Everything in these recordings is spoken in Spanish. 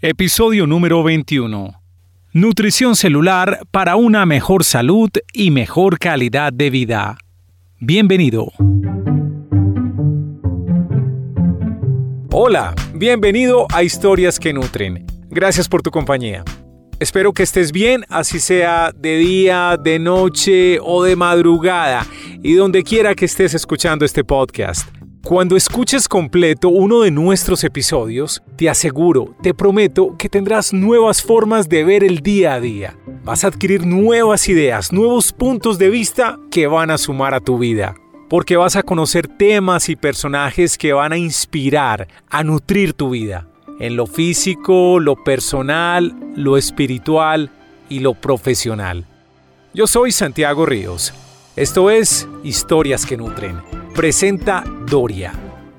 Episodio número 21. Nutrición celular para una mejor salud y mejor calidad de vida. Bienvenido. Hola, bienvenido a Historias que Nutren. Gracias por tu compañía. Espero que estés bien, así sea de día, de noche o de madrugada, y donde quiera que estés escuchando este podcast. Cuando escuches completo uno de nuestros episodios, te aseguro, te prometo que tendrás nuevas formas de ver el día a día. Vas a adquirir nuevas ideas, nuevos puntos de vista que van a sumar a tu vida. Porque vas a conocer temas y personajes que van a inspirar, a nutrir tu vida. En lo físico, lo personal, lo espiritual y lo profesional. Yo soy Santiago Ríos. Esto es Historias que Nutren. Presenta Doria.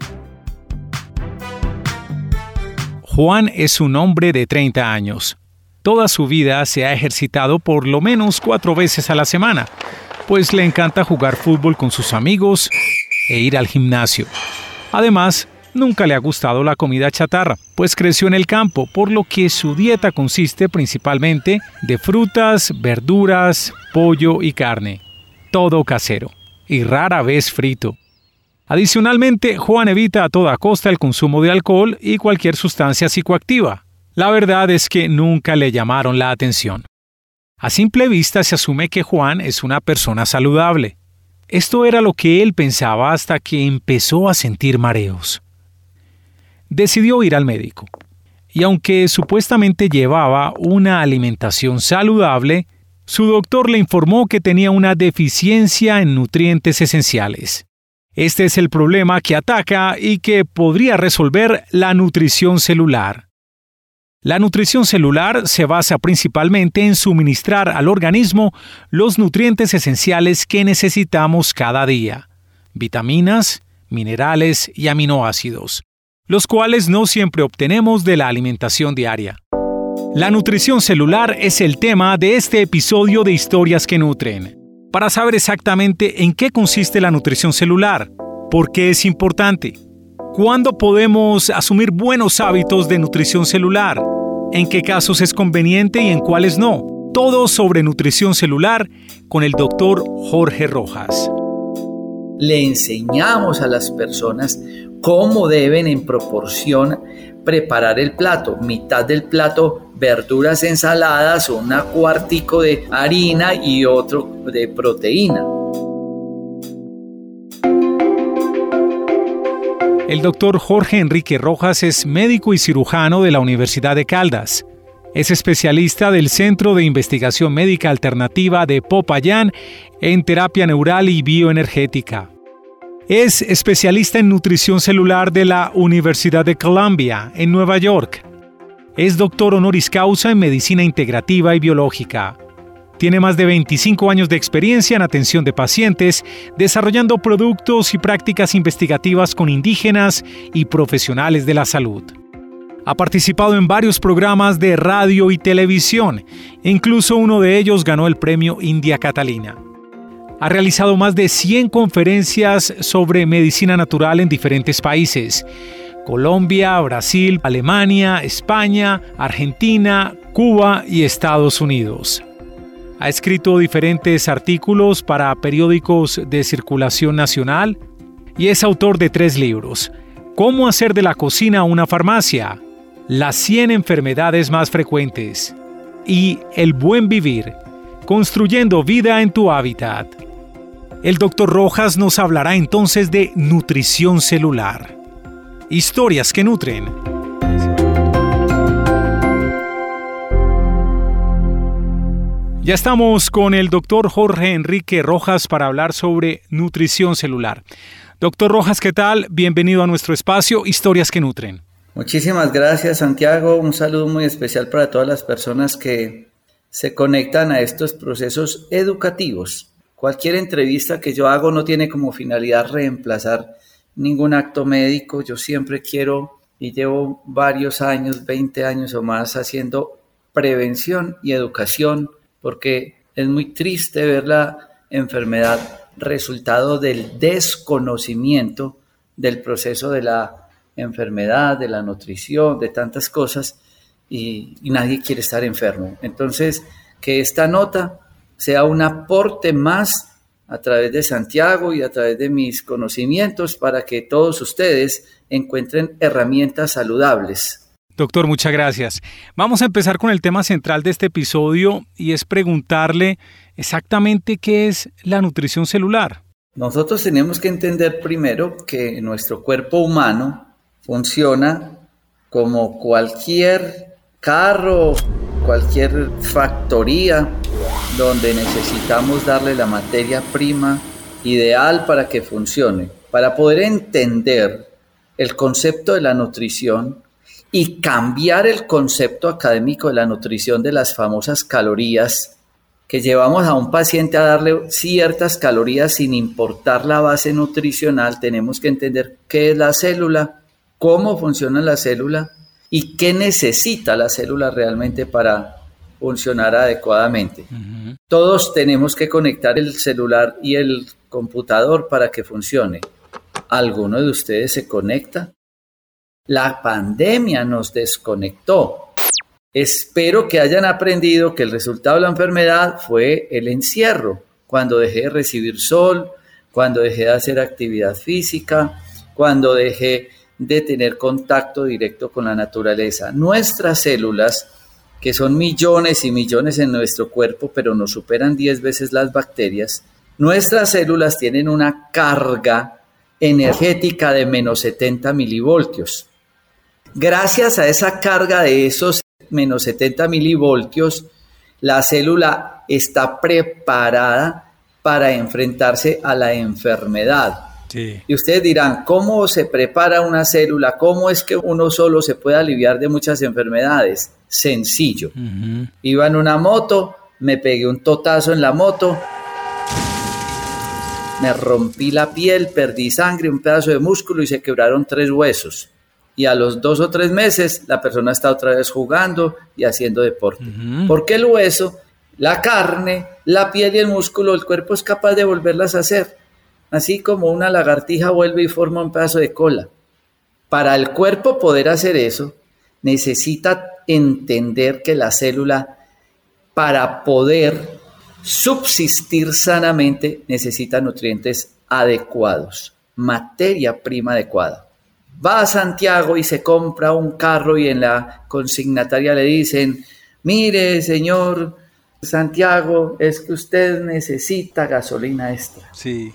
Juan es un hombre de 30 años. Toda su vida se ha ejercitado por lo menos 4 veces a la semana, pues le encanta jugar fútbol con sus amigos e ir al gimnasio. Además, nunca le ha gustado la comida chatarra, pues creció en el campo, por lo que su dieta consiste principalmente de frutas, verduras, pollo y carne. Todo casero, y rara vez frito. Adicionalmente, Juan evita a toda costa el consumo de alcohol y cualquier sustancia psicoactiva. La verdad es que nunca le llamaron la atención. A simple vista se asume que Juan es una persona saludable. Esto era lo que él pensaba hasta que empezó a sentir mareos. Decidió ir al médico. Y aunque supuestamente llevaba una alimentación saludable, su doctor le informó que tenía una deficiencia en nutrientes esenciales. Este es el problema que ataca y que podría resolver la nutrición celular. La nutrición celular se basa principalmente en suministrar al organismo los nutrientes esenciales que necesitamos cada día: vitaminas, minerales y aminoácidos, los cuales no siempre obtenemos de la alimentación diaria. La nutrición celular es el tema de este episodio de Historias que Nutren. Para saber exactamente en qué consiste la nutrición celular, por qué es importante, cuándo podemos asumir buenos hábitos de nutrición celular, en qué casos es conveniente y en cuáles no. Todo sobre nutrición celular con el doctor Jorge Rojas. Le enseñamos a las personas cómo deben en proporción preparar el plato. Mitad del plato verduras, ensaladas, un cuartico de harina y otro de proteína. El doctor Jorge Enrique Rojas es médico y cirujano de la Universidad de Caldas. Es especialista del Centro de Investigación Médica Alternativa de Popayán en terapia neural y bioenergética. Es especialista en nutrición celular de la Universidad de Columbia, en Nueva York. Es doctor honoris causa en medicina integrativa y biológica. Tiene más de 25 años de experiencia en atención de pacientes, desarrollando productos y prácticas investigativas con indígenas y profesionales de la salud. Ha participado en varios programas de radio y televisión, incluso uno de ellos ganó el premio India Catalina. Ha realizado más de 100 conferencias sobre medicina natural en diferentes países: Colombia, Brasil, Alemania, España, Argentina, Cuba y Estados Unidos. Ha escrito diferentes artículos para periódicos de circulación nacional y es autor de 3 libros: ¿Cómo hacer de la cocina una farmacia?, Las 100 enfermedades más frecuentes y El buen vivir, construyendo vida en tu hábitat. El Dr. Rojas nos hablará entonces de nutrición celular. Historias que Nutren. Ya estamos con el Dr. Jorge Enrique Rojas para hablar sobre nutrición celular. Dr. Rojas, ¿qué tal? Bienvenido a nuestro espacio Historias que Nutren. Muchísimas gracias, Santiago. Un saludo muy especial para todas las personas que se conectan a estos procesos educativos. Cualquier entrevista que yo hago no tiene como finalidad reemplazar ningún acto médico. Yo siempre quiero, y llevo varios años, 20 años o más, haciendo prevención y educación, porque es muy triste ver la enfermedad resultado del desconocimiento del proceso de la enfermedad, de la nutrición, de tantas cosas, y nadie quiere estar enfermo. Entonces, que esta nota sea un aporte más a través de Santiago y a través de mis conocimientos para que todos ustedes encuentren herramientas saludables. Doctor, muchas gracias. Vamos a empezar con el tema central de este episodio y es preguntarle exactamente qué es la nutrición celular. Nosotros tenemos que entender primero que nuestro cuerpo humano funciona como cualquier carro, cualquier factoría donde necesitamos darle la materia prima ideal para que funcione. Para poder entender el concepto de la nutrición y cambiar el concepto académico de la nutrición de las famosas calorías, que llevamos a un paciente a darle ciertas calorías sin importar la base nutricional, tenemos que entender qué es la célula, cómo funciona la célula y qué necesita la célula realmente para funcionar adecuadamente. Uh-huh. Todos tenemos que conectar el celular y el computador para que funcione. ¿Alguno de ustedes se conecta? La pandemia nos desconectó. Espero que hayan aprendido que el resultado de la enfermedad fue el encierro, cuando dejé de recibir sol, cuando dejé de hacer actividad física, cuando dejé de tener contacto directo con la naturaleza. Nuestras células, que son millones y millones en nuestro cuerpo, pero nos superan 10 veces las bacterias, nuestras células tienen una carga energética de menos 70 milivoltios. Gracias a esa carga de esos menos 70 milivoltios, la célula está preparada para enfrentarse a la enfermedad. Sí. Y ustedes dirán, ¿cómo se prepara una célula? ¿Cómo es que uno solo se puede aliviar de muchas enfermedades? Sencillo. Uh-huh. Iba en una moto, me pegué un totazo en la moto, me rompí la piel, perdí sangre, un pedazo de músculo y se quebraron 3 huesos. Y a los 2 o 3 meses la persona está otra vez jugando y haciendo deporte. Uh-huh. Porque el hueso, la carne, la piel y el músculo, el cuerpo es capaz de volverlas a hacer. Así como una lagartija vuelve y forma un pedazo de cola. Para el cuerpo poder hacer eso, necesita entender que la célula, para poder subsistir sanamente, necesita nutrientes adecuados, materia prima adecuada. Va a Santiago y se compra un carro y en la consignataria le dicen, mire, señor Santiago, es que usted necesita gasolina extra. Sí.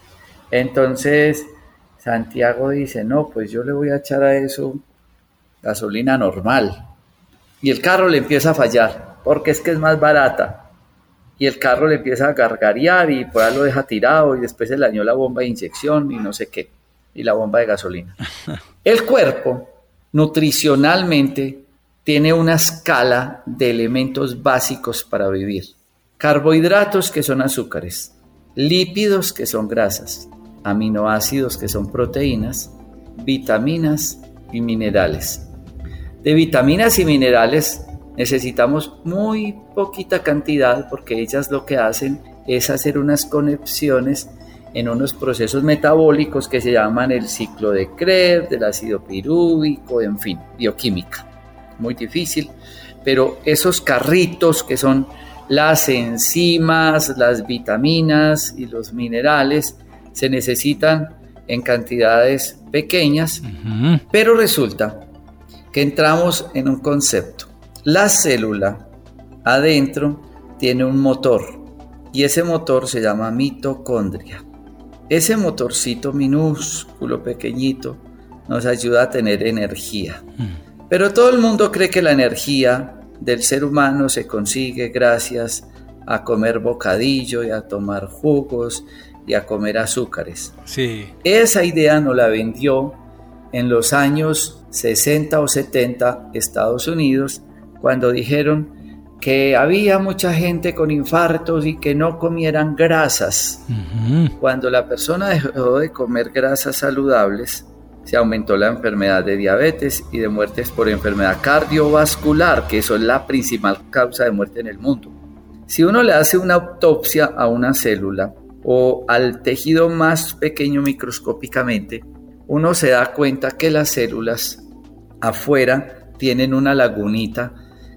Entonces Santiago dice, no, pues yo le voy a echar a eso gasolina normal. Y el carro le empieza a fallar, porque es que es más barata. Y el carro le empieza a gargarear y por ahí lo deja tirado y después se le dañó la bomba de inyección y no sé qué. Y la bomba de gasolina. El cuerpo, nutricionalmente, tiene una escala de elementos básicos para vivir. Carbohidratos, que son azúcares. Lípidos, que son grasas. Aminoácidos, que son proteínas. Vitaminas y minerales. De vitaminas y minerales necesitamos muy poquita cantidad porque ellas lo que hacen es hacer unas conexiones en unos procesos metabólicos que se llaman el ciclo de Krebs, del ácido pirúvico, en fin, bioquímica. Muy difícil, pero esos carritos que son las enzimas, las vitaminas y los minerales se necesitan en cantidades pequeñas, uh-huh. Pero resulta que entramos en un concepto. La célula adentro tiene un motor y ese motor se llama mitocondria. Ese motorcito minúsculo, pequeñito, nos ayuda a tener energía. Pero todo el mundo cree que la energía del ser humano se consigue gracias a comer bocadillo y a tomar jugos y a comer azúcares. Sí. Esa idea nos la vendió en los años 60 o 70 Estados Unidos, cuando dijeron que había mucha gente con infartos y que no comieran grasas. Uh-huh. Cuando la persona dejó de comer grasas saludables, se aumentó la enfermedad de diabetes y de muertes por enfermedad cardiovascular, que eso es la principal causa de muerte en el mundo. Si uno le hace una autopsia a una célula o al tejido más pequeño microscópicamente, uno se da cuenta que las células afuera tienen una lagunita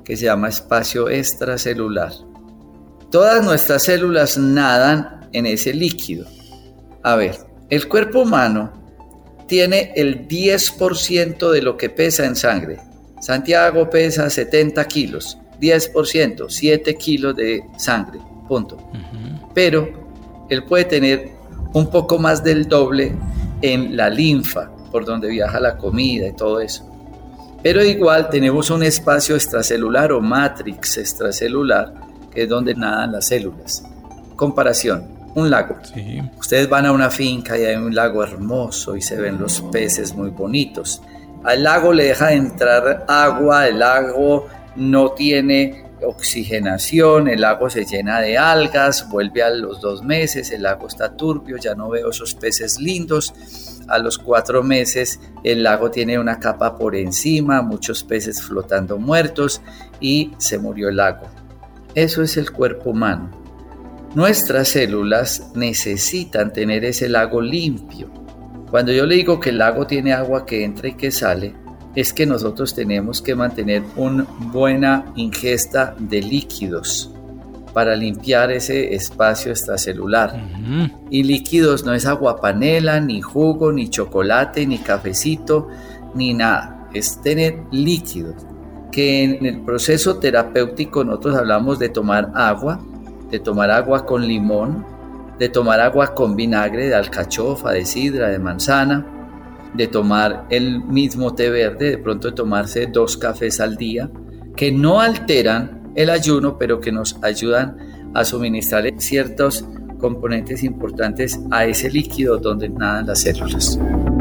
que se llama espacio extracelular. Todas nuestras células nadan en ese líquido. A ver, el cuerpo humano tiene el 10% de lo que pesa en sangre. Santiago pesa 70 kilos, 10%, 7 kilos de sangre, punto. Pero él puede tener un poco más del doble en la linfa, por donde viaja la comida y todo eso. Pero igual tenemos un espacio extracelular o matrix extracelular, que es donde nadan las células. Comparación, un lago. Sí. Ustedes van a una finca y hay un lago hermoso y se ven los peces muy bonitos. Al lago le deja de entrar agua, el lago no tiene oxigenación, el lago se llena de algas, vuelve a los 2 meses, el lago está turbio, ya no veo esos peces lindos. A los 4 meses el lago tiene una capa por encima, muchos peces flotando muertos y se murió el lago. Eso es el cuerpo humano. Nuestras células necesitan tener ese lago limpio. Cuando yo le digo que el lago tiene agua que entra y que sale, es que nosotros tenemos que mantener una buena ingesta de líquidos para limpiar ese espacio extracelular. Y líquidos no es aguapanela, ni jugo, ni chocolate, ni cafecito, ni nada. Es tener líquidos. Que en el proceso terapéutico nosotros hablamos de tomar agua con limón, de tomar agua con vinagre de alcachofa, de sidra, de manzana, de tomar el mismo té verde, de pronto de tomarse 2 cafés al día, que no alteran el ayuno, pero que nos ayudan a suministrar ciertos componentes importantes a ese líquido donde nadan las células.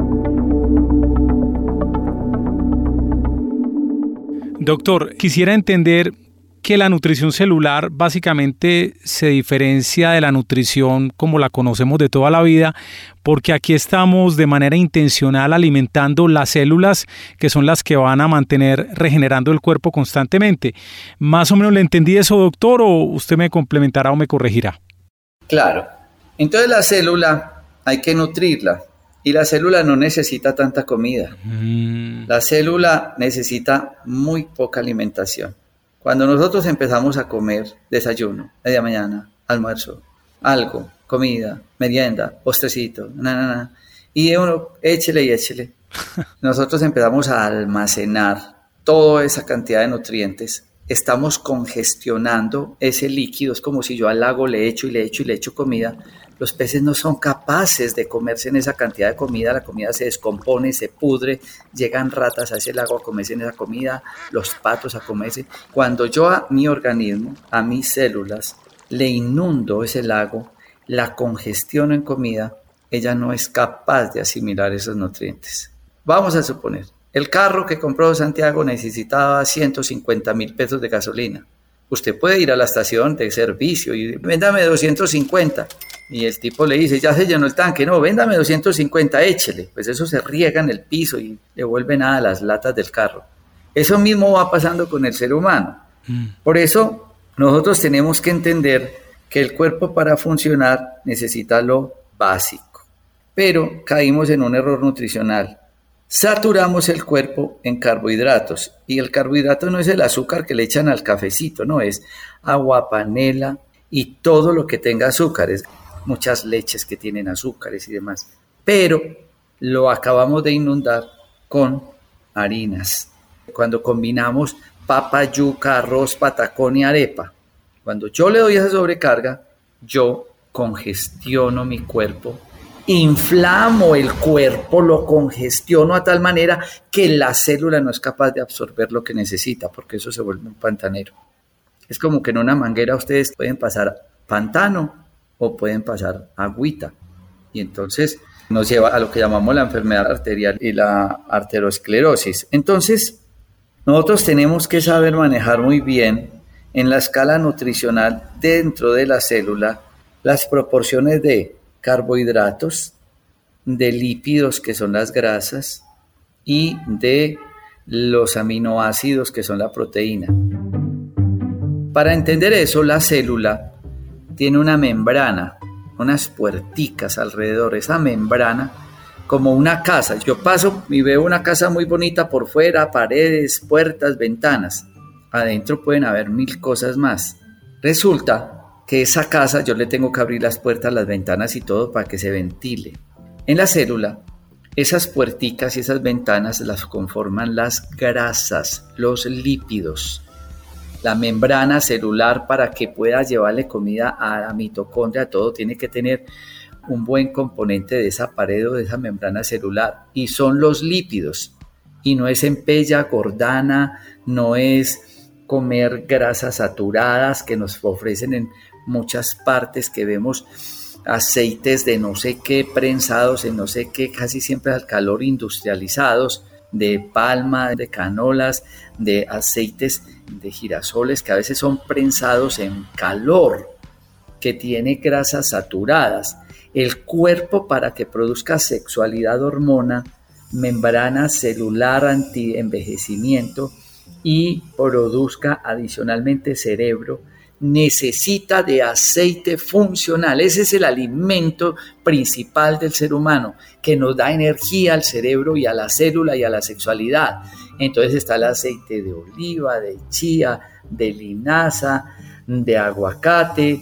Doctor, quisiera entender que la nutrición celular básicamente se diferencia de la nutrición como la conocemos de toda la vida, porque aquí estamos de manera intencional alimentando las células que son las que van a mantener regenerando el cuerpo constantemente. ¿Más o menos le entendí eso, doctor, o usted me complementará o me corregirá? Claro. Entonces la célula hay que nutrirla y la célula no necesita tanta comida. La célula necesita muy poca alimentación. Cuando nosotros empezamos a comer desayuno, media mañana, almuerzo, algo, comida, merienda, postrecito, y uno échele, nosotros empezamos a almacenar toda esa cantidad de nutrientes. Estamos congestionando ese líquido, es como si yo al lago le echo comida. Los peces no son capaces de comerse en esa cantidad de comida, la comida se descompone, se pudre, llegan ratas a ese lago a comerse en esa comida, los patos a comerse. Cuando yo a mi organismo, a mis células, le inundo ese lago, la congestiono en comida, ella no es capaz de asimilar esos nutrientes. Vamos a suponer, el carro que compró Santiago necesitaba 150,000 pesos de gasolina. Usted puede ir a la estación de servicio y véndame 250. Y el tipo le dice, ya se llenó el tanque. No, véndame 250, échele. Pues eso se riega en el piso y le vuelve nada a las latas del carro. Eso mismo va pasando con el ser humano. Por eso nosotros tenemos que entender que el cuerpo para funcionar necesita lo básico. Pero caímos en un error nutricional. Saturamos el cuerpo en carbohidratos y el carbohidrato no es el azúcar que le echan al cafecito, no, es agua, panela y todo lo que tenga azúcares, muchas leches que tienen azúcares y demás, pero lo acabamos de inundar con harinas. Cuando combinamos papa, yuca, arroz, patacón y arepa, cuando yo le doy esa sobrecarga, yo congestiono mi cuerpo, inflamo el cuerpo, lo congestiono a tal manera que la célula no es capaz de absorber lo que necesita, porque eso se vuelve un pantanero. Es como que en una manguera ustedes pueden pasar pantano o pueden pasar agüita, y entonces nos lleva a lo que llamamos la enfermedad arterial y la arteriosclerosis. Entonces, nosotros tenemos que saber manejar muy bien en la escala nutricional dentro de la célula las proporciones de carbohidratos, de lípidos que son las grasas y de los aminoácidos que son la proteína. Para entender eso, la célula tiene una membrana, unas puerticas alrededor. Esa membrana, como una casa. Yo paso y veo una casa muy bonita por fuera, paredes, puertas, ventanas. adentro pueden haber 1000 cosas más. Resulta que esa casa yo le tengo que abrir las puertas, las ventanas y todo para que se ventile. En la célula, esas puerticas y esas ventanas las conforman las grasas, los lípidos. La membrana celular, para que pueda llevarle comida a la mitocondria, todo tiene que tener un buen componente de esa pared o de esa membrana celular, y son los lípidos. Y no es empella, gordana, no es comer grasas saturadas que nos ofrecen en muchas partes, que vemos aceites de no sé qué prensados en no sé qué, casi siempre al calor, industrializados, de palma, de canolas, de aceites de girasoles que a veces son prensados en calor, que tiene grasas saturadas. El cuerpo, para que produzca sexualidad, hormona, membrana celular anti-envejecimiento y produzca adicionalmente cerebro, necesita de aceite funcional. Ese es el alimento principal del ser humano, que nos da energía al cerebro y a la célula y a la sexualidad. Entonces está el aceite de oliva, de chía, de linaza, de aguacate,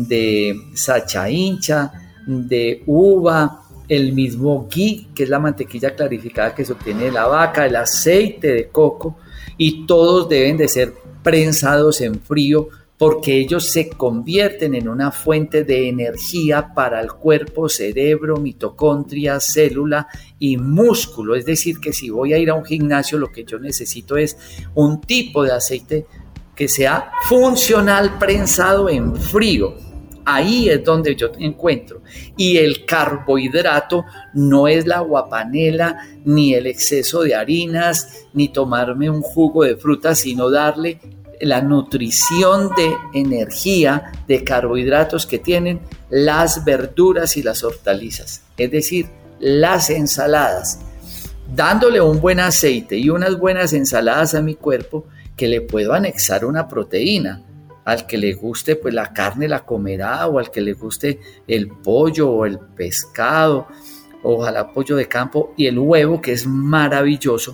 de sacha incha, de uva, el mismo ghee, que es la mantequilla clarificada que se obtiene de la vaca, el aceite de coco, y todos deben de ser prensados en frío, porque ellos se convierten en una fuente de energía para el cuerpo, cerebro, mitocondria, célula y músculo. Es decir, que si voy a ir a un gimnasio, lo que yo necesito es un tipo de aceite que sea funcional, prensado en frío. Ahí es donde yo encuentro. Y el carbohidrato no es la aguapanela, ni el exceso de harinas, ni tomarme un jugo de fruta, sino darle la nutrición de energía, de carbohidratos que tienen las verduras y las hortalizas, es decir, las ensaladas, dándole un buen aceite y unas buenas ensaladas a mi cuerpo, que le puedo anexar una proteína. Al que le guste, pues la carne la comerá, o al que le guste el pollo o el pescado, ojalá pollo de campo, y el huevo, que es maravilloso.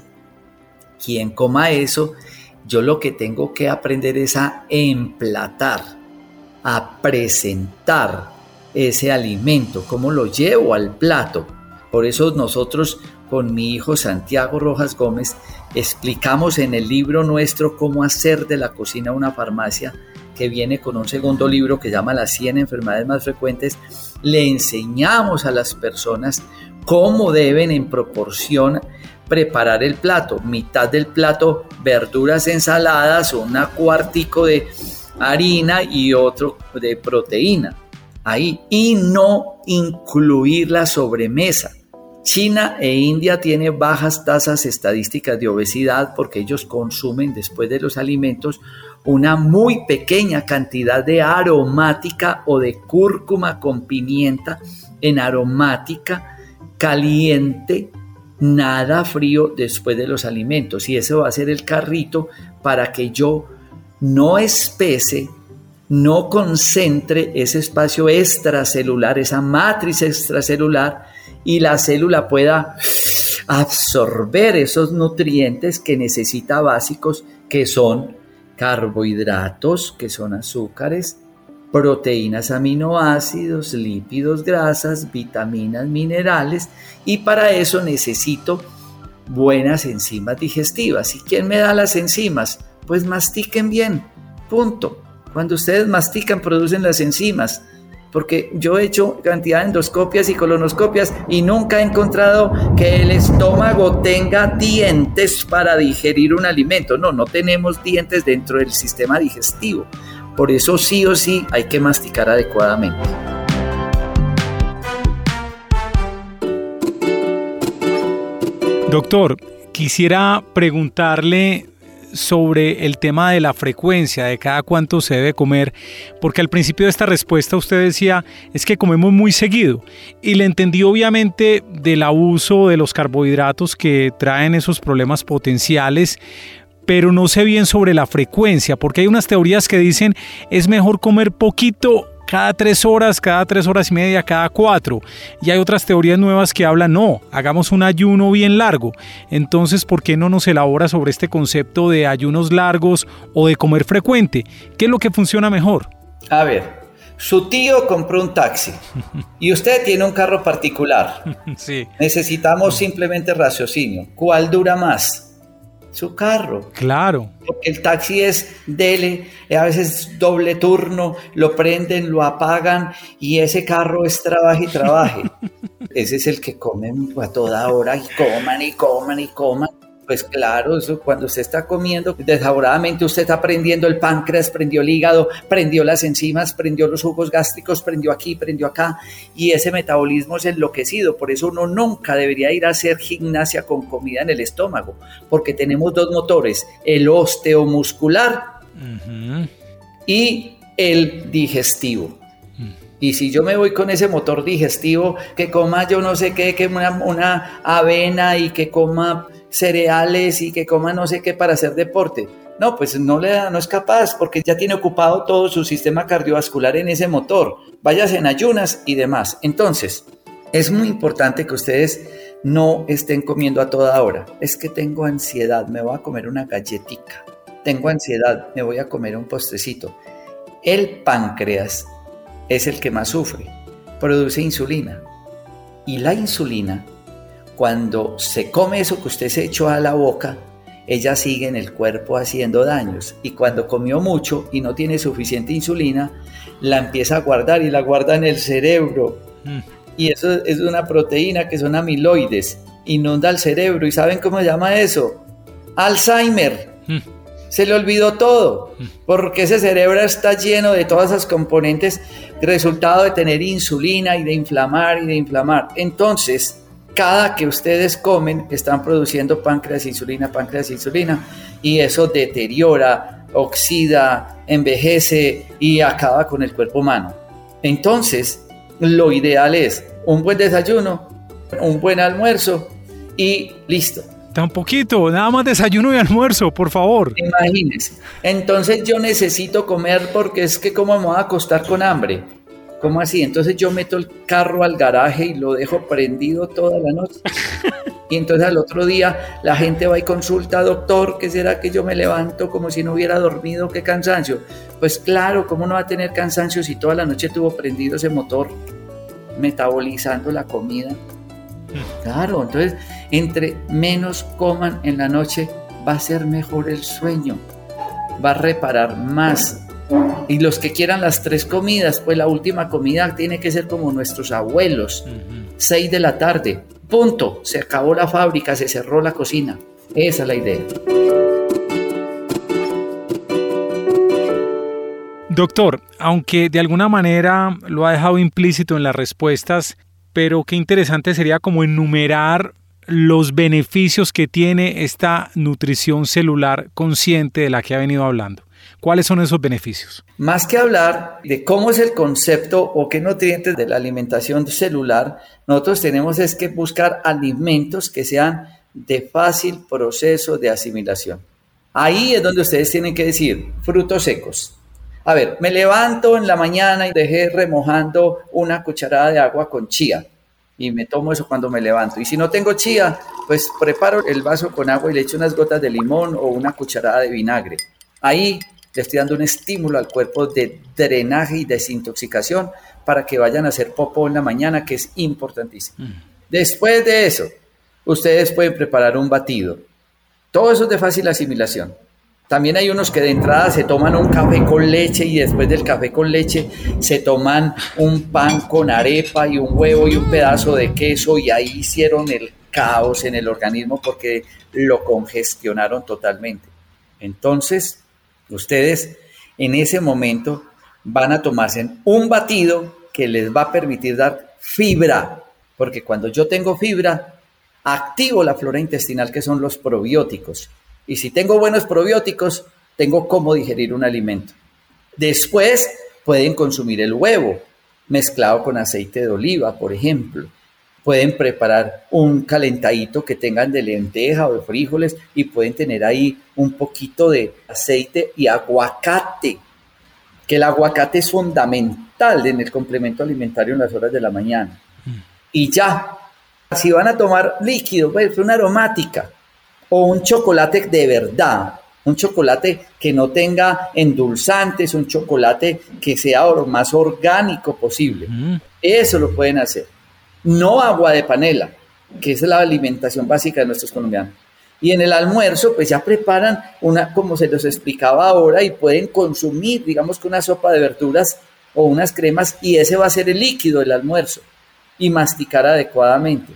Quien coma eso, yo lo que tengo que aprender es a emplatar, a presentar ese alimento, cómo lo llevo al plato. Por eso nosotros, con mi hijo Santiago Rojas Gómez, explicamos en el libro nuestro Cómo hacer de la cocina una farmacia, que viene con un segundo libro que llama Las 100 enfermedades más frecuentes. Le enseñamos a las personas cómo deben en proporción preparar el plato. Mitad del plato verduras, ensaladas, un cuartico de harina y otro de proteína. Ahí, y no incluir la sobremesa. China e India tienen bajas tasas estadísticas de obesidad porque ellos consumen después de los alimentos una muy pequeña cantidad de aromática o de cúrcuma con pimienta en aromática caliente, nada frío después de los alimentos. Y eso va a ser el carrito para que yo no espese, no concentre ese espacio extracelular, esa matriz extracelular, y la célula pueda absorber esos nutrientes que necesita básicos, que son carbohidratos, que son azúcares, proteínas, aminoácidos, lípidos, grasas, vitaminas, minerales, y para eso necesito buenas enzimas digestivas. ¿Y quién me da las enzimas? Pues mastiquen bien, punto. Cuando ustedes mastican, producen las enzimas. Porque yo he hecho cantidad de endoscopias y colonoscopias y nunca he encontrado que el estómago tenga dientes para digerir un alimento. No tenemos dientes dentro del sistema digestivo. Por eso sí o sí hay que masticar adecuadamente. Doctor, quisiera preguntarle sobre el tema de la frecuencia, de cada cuánto se debe comer, porque al principio de esta respuesta usted decía, es que comemos muy seguido, y le entendí obviamente del abuso de los carbohidratos que traen esos problemas potenciales, pero no sé bien sobre la frecuencia, porque hay unas teorías que dicen es mejor comer poquito cada 3 horas, cada 3 horas y media, cada 4. Y hay otras teorías nuevas que hablan, no, hagamos un ayuno bien largo. Entonces, ¿por qué no nos elabora sobre este concepto de ayunos largos o de comer frecuente? ¿Qué es lo que funciona mejor? A ver, su tío compró un taxi y usted tiene un carro particular. Sí. Necesitamos simplemente raciocinio. ¿Cuál dura más? Su carro. Claro. Porque el taxi es dele, a veces doble turno, lo prenden, lo apagan y ese carro es trabaje y trabaje. Ese es el que comen a toda hora y coman y coman y coman. Pues claro, eso cuando usted está comiendo desaboradamente, usted está prendiendo el páncreas, prendió el hígado, prendió las enzimas, prendió los jugos gástricos, prendió aquí, prendió acá, y ese metabolismo es enloquecido. Por eso uno nunca debería ir a hacer gimnasia con comida en el estómago, porque tenemos dos motores, el osteomuscular y el digestivo. Y si yo me voy con ese motor digestivo, que coma yo no sé qué, que una avena y que coma cereales y que coma no sé qué para hacer deporte. No, pues no es capaz porque ya tiene ocupado todo su sistema cardiovascular en ese motor. Váyase en ayunas y demás. Entonces, es muy importante que ustedes no estén comiendo a toda hora. Es que tengo ansiedad, me voy a comer una galletica. Tengo ansiedad, me voy a comer un postrecito. El páncreas es el que más sufre. Produce insulina. Y la insulina, cuando se come eso que usted se echó a la boca, ella sigue en el cuerpo haciendo daños. Y cuando comió mucho y no tiene suficiente insulina, la empieza a guardar y la guarda en el cerebro. Y eso es una proteína que son amiloides. Inunda el cerebro. ¿Y saben cómo se llama eso? Alzheimer. Se le olvidó todo, porque ese cerebro está lleno de todas esas componentes, resultado de tener insulina y de inflamar. Entonces, cada que ustedes comen, están produciendo páncreas, insulina, y eso deteriora, oxida, envejece y acaba con el cuerpo humano. Entonces, lo ideal es un buen desayuno, un buen almuerzo y listo. Tan poquito, nada más desayuno y almuerzo, por favor. Imagínense. Entonces yo necesito comer porque es que cómo me voy a acostar con hambre. ¿Cómo así? Entonces yo meto el carro al garaje y lo dejo prendido toda la noche. Y entonces al otro día la gente va y consulta, doctor, ¿qué será que yo me levanto como si no hubiera dormido? ¡Qué cansancio! Pues claro, ¿cómo no va a tener cansancio si toda la noche tuvo prendido ese motor metabolizando la comida? Claro, entonces entre menos coman en la noche va a ser mejor el sueño, va a reparar más. Y los que quieran las 3 comidas, pues la última comida tiene que ser como nuestros abuelos, 6 de la tarde, punto, se acabó la fábrica, se cerró la cocina, esa es la idea. Doctor, aunque de alguna manera lo ha dejado implícito en las respuestas, pero qué interesante sería como enumerar los beneficios que tiene esta nutrición celular consciente de la que ha venido hablando. ¿Cuáles son esos beneficios? Más que hablar de cómo es el concepto o qué nutrientes de la alimentación celular, nosotros tenemos es que buscar alimentos que sean de fácil proceso de asimilación. Ahí es donde ustedes tienen que decir frutos secos. A ver, me levanto en la mañana y dejé remojando una cucharada de agua con chía y me tomo eso cuando me levanto. Y si no tengo chía, pues preparo el vaso con agua y le echo unas gotas de limón o una cucharada de vinagre. Ahí le estoy dando un estímulo al cuerpo de drenaje y desintoxicación para que vayan a hacer popó en la mañana, que es importantísimo. Después de eso, ustedes pueden preparar un batido. Todo eso es de fácil asimilación. También hay unos que de entrada se toman un café con leche y después del café con leche se toman un pan con arepa y un huevo y un pedazo de queso y ahí hicieron el caos en el organismo porque lo congestionaron totalmente. Entonces, ustedes en ese momento van a tomarse un batido que les va a permitir dar fibra, porque cuando yo tengo fibra, activo la flora intestinal que son los probióticos. Y si tengo buenos probióticos, tengo cómo digerir un alimento. Después pueden consumir el huevo mezclado con aceite de oliva, por ejemplo. Pueden preparar un calentadito que tengan de lenteja o de frijoles y pueden tener ahí un poquito de aceite y aguacate. que el aguacate es fundamental en el complemento alimentario en las horas de la mañana. Y ya, si van a tomar líquido, pues una aromática o un chocolate de verdad, un chocolate que no tenga endulzantes, un chocolate que sea lo más orgánico posible. Eso lo pueden hacer. No agua de panela, que es la alimentación básica de nuestros colombianos. Y en el almuerzo, pues ya preparan una, como se los explicaba ahora, y pueden consumir, digamos que una sopa de verduras o unas cremas, y ese va a ser el líquido del almuerzo, y masticar adecuadamente.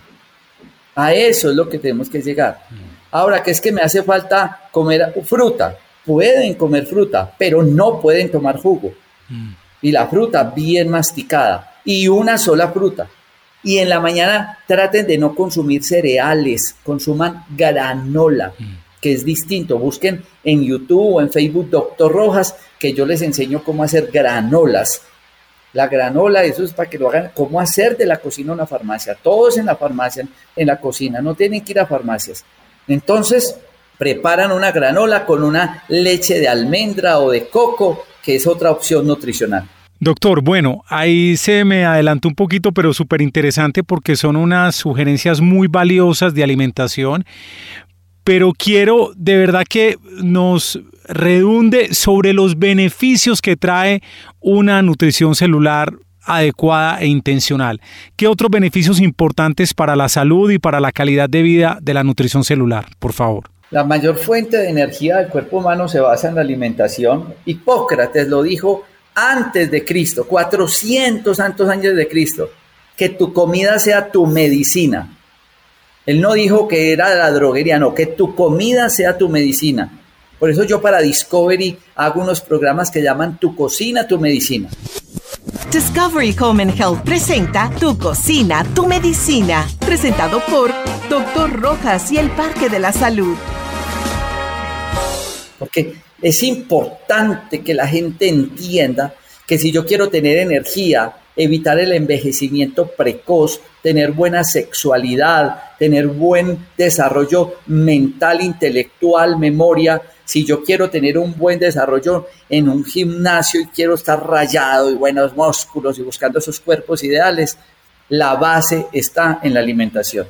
A eso es lo que tenemos que llegar. Ahora, que es que me hace falta comer fruta. Pueden comer fruta, pero no pueden tomar jugo. Y la fruta bien masticada, y una sola fruta. Y en la mañana traten de no consumir cereales, consuman granola, que es distinto. Busquen en YouTube o en Facebook Dr. Rojas, que yo les enseño cómo hacer granolas. La granola, eso es para que lo hagan, cómo hacer de la cocina una farmacia. Todos en la farmacia, en la cocina, no tienen que ir a farmacias. Entonces, preparan una granola con una leche de almendra o de coco, que es otra opción nutricional. Doctor, bueno, ahí se me adelantó un poquito, pero súper interesante porque son unas sugerencias muy valiosas de alimentación, pero quiero de verdad que nos redunde sobre los beneficios que trae una nutrición celular adecuada e intencional. ¿Qué otros beneficios importantes para la salud y para la calidad de vida de la nutrición celular, por favor? La mayor fuente de energía del cuerpo humano se basa en la alimentación. Hipócrates lo dijo antes de Cristo, 400 santos años de Cristo, que tu comida sea tu medicina. Él no dijo que era la droguería, no, que tu comida sea tu medicina. Por eso yo para Discovery hago unos programas que llaman Tu Cocina, Tu Medicina. Discovery Home and Health presenta Tu Cocina, Tu Medicina, presentado por Dr. Rojas y el Parque de la Salud. Porque es importante que la gente entienda que si yo quiero tener energía, evitar el envejecimiento precoz, tener buena sexualidad, tener buen desarrollo mental, intelectual, memoria, si yo quiero tener un buen desarrollo en un gimnasio y quiero estar rayado y buenos músculos y buscando esos cuerpos ideales, la base está en la alimentación.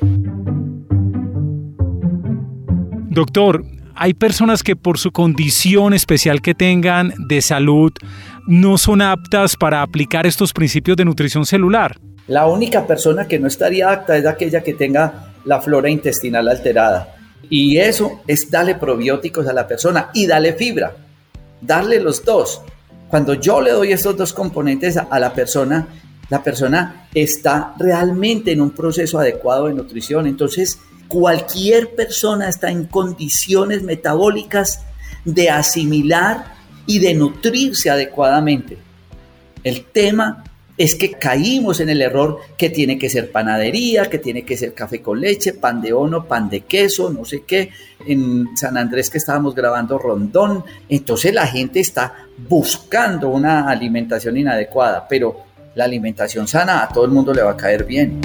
Doctor, hay personas que por su condición especial que tengan de salud no son aptas para aplicar estos principios de nutrición celular. La única persona que no estaría apta es aquella que tenga la flora intestinal alterada. Y eso es darle probióticos a la persona y darle fibra, darle los dos. Cuando yo le doy estos dos componentes a la persona está realmente en un proceso adecuado de nutrición. Entonces, cualquier persona está en condiciones metabólicas de asimilar y de nutrirse adecuadamente. El tema es que caímos en el error que tiene que ser panadería, que tiene que ser café con leche, pan de ono, pan de queso, no sé qué. En San Andrés que estábamos grabando Rondón. Entonces la gente está buscando una alimentación inadecuada, pero la alimentación sana a todo el mundo le va a caer bien.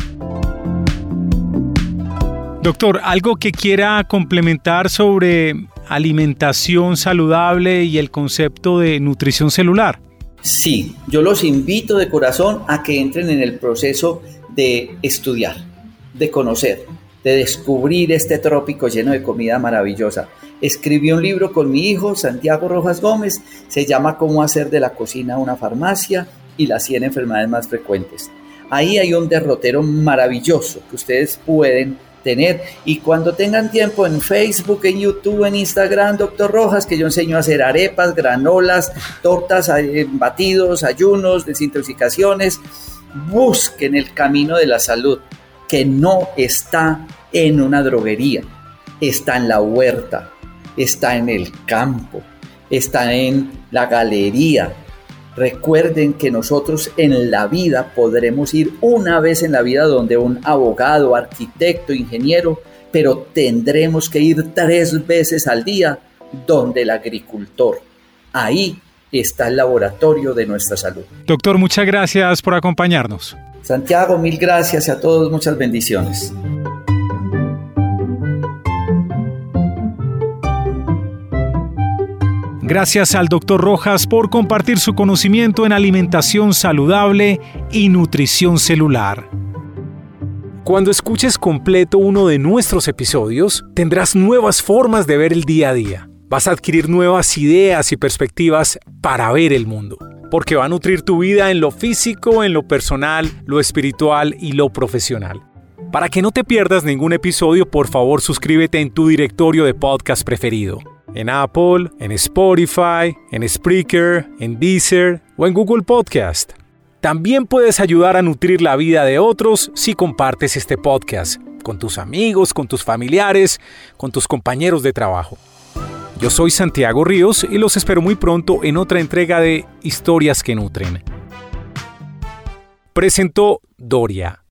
Doctor, ¿algo que quiera complementar sobre alimentación saludable y el concepto de nutrición celular? Sí, yo los invito de corazón a que entren en el proceso de estudiar, de conocer, de descubrir este trópico lleno de comida maravillosa. Escribí un libro con mi hijo, Santiago Rojas Gómez, se llama Cómo hacer de la cocina una farmacia y las 100 enfermedades más frecuentes. Ahí hay un derrotero maravilloso que ustedes pueden tener, y cuando tengan tiempo en Facebook, en YouTube, en Instagram, Dr. Rojas, que yo enseño a hacer arepas, granolas, tortas, batidos, ayunos, desintoxicaciones, busquen el camino de la salud, que no está en una droguería, está en la huerta, está en el campo, está en la galería. Recuerden que nosotros en la vida podremos ir una vez en la vida donde un abogado, arquitecto, ingeniero, pero tendremos que ir 3 veces al día donde el agricultor. Ahí está el laboratorio de nuestra salud. Doctor, muchas gracias por acompañarnos. Santiago, mil gracias a todos, muchas bendiciones. Gracias al Dr. Rojas por compartir su conocimiento en alimentación saludable y nutrición celular. Cuando escuches completo uno de nuestros episodios, tendrás nuevas formas de ver el día a día. Vas a adquirir nuevas ideas y perspectivas para ver el mundo, porque va a nutrir tu vida en lo físico, en lo personal, lo espiritual y lo profesional. Para que no te pierdas ningún episodio, por favor suscríbete en tu directorio de podcast preferido. En Apple, en Spotify, en Spreaker, en Deezer o en Google Podcast. También puedes ayudar a nutrir la vida de otros si compartes este podcast con tus amigos, con tus familiares, con tus compañeros de trabajo. Yo soy Santiago Ríos y los espero muy pronto en otra entrega de Historias que Nutren. Presentó Doria.